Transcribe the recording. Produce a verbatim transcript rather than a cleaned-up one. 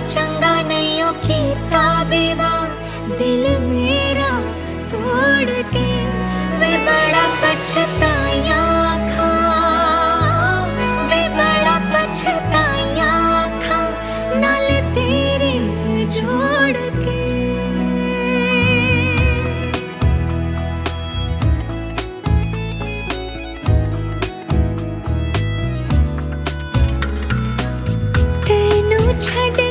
चंगा नहीं ओ कीता बेवा दिल मेरा तोड़ के वे बड़ा पछताया खा वे बड़ा पछताया खा नाल तेरे जोड़ के। तेनू छड़